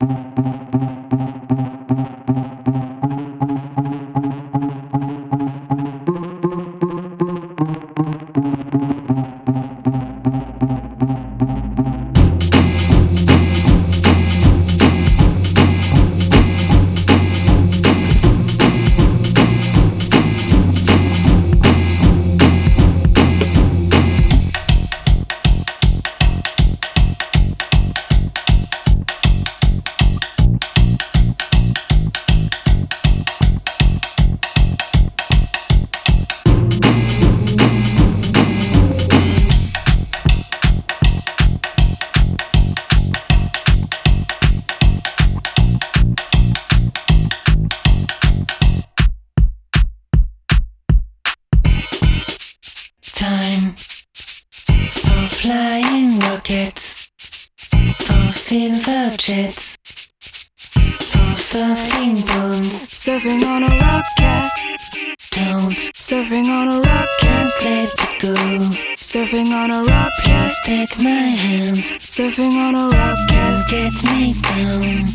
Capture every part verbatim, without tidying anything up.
Time for flying rockets, for silver jets, for surfing bones. Surfing on a rocket, Don't, surfing on a rocket, can't let it go. surfing on a rocket, Just take my hand, surfing on a rocket. and get me down.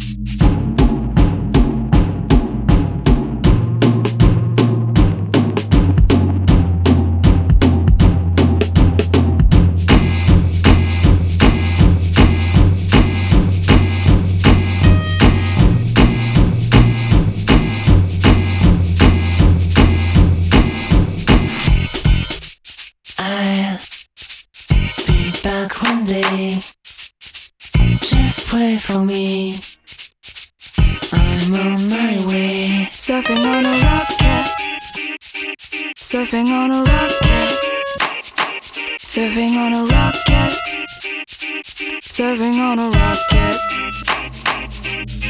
I'll be back one day. Just pray for me. I'm on my way. Surfing on a rocket, surfing on a rocket, surfing on a rocket, surfing on a rocket.